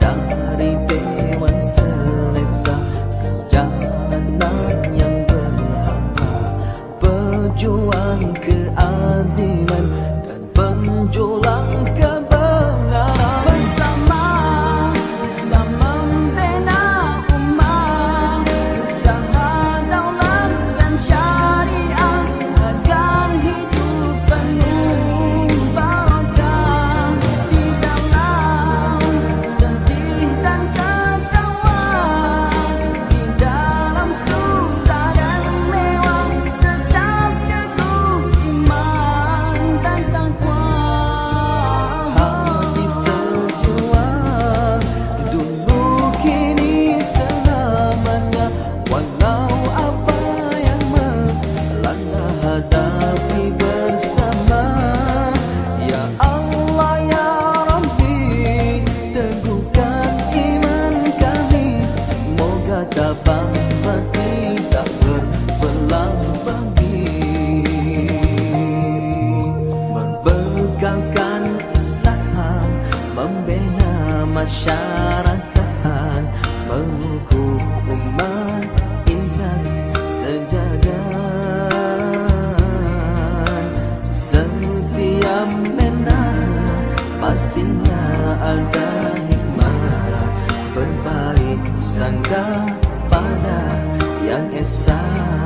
dari Dewan Selesa, jalan yang berharga, pejuang keadilan dan penjulang kebenaran. Bersama Islam membina umat, usaha daulat dan syariah agar hidup penuh barakah. Di dalam sedih dan ketawa, di dalam susah dan mewah, tetap teguh iman dan takwa. Hati sejiwa dulu kini selamanya, walau apa yang melanda hadapi bersama. Ya Allah ya Rabbi, teguhkan iman kami, moga tabah hati tak berbelah bagi. Berbekalkan Islam, membina masyarakat, mengukuh umat insan sejagat. Setiap menang pastinya ada hikmah, berbaik sangka pada yang esa.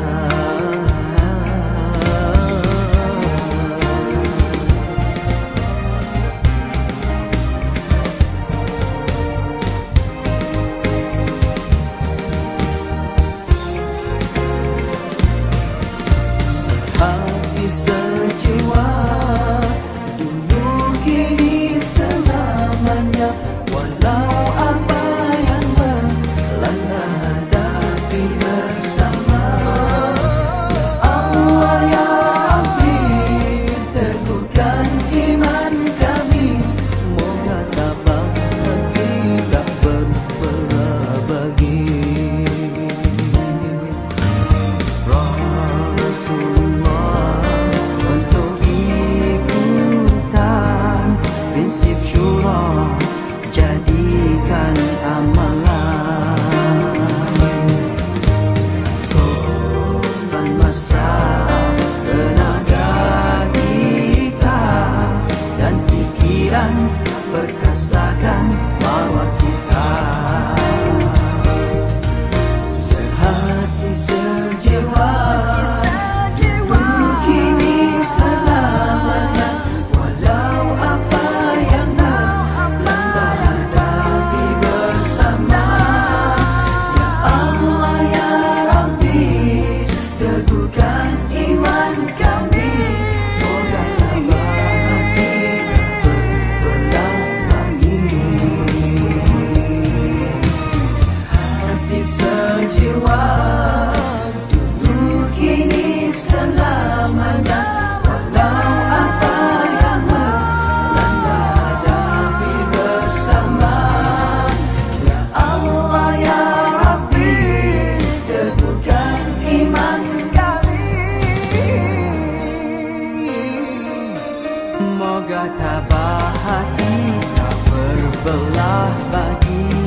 Hati sejiwa dulu kini selamanya, walau apa yang melanda hadapi bersama. Ya Allah ya Rabbi, teguhkan iman kami, moga tabah hati tak berbelah bagi. Rasulullah untuk ikutan prinsip syura, jadikan amalan. Korban masa tenaga kita dan pikiran, perkasakan marwah kita. Sehati sejiwa dulu kini selamanya, walau apa yang melanda hadapi bersama. Ya Allah ya Rabbi, teguhkan iman kami, moga tabah hati berbelah bagi. Hati sejiwa dulu kini selamanya, walau apa yang melanda hadapi bersama. Ya Allah ya Rabbi, teguhkan iman kami, moga tabah hati tak berbelah bagi.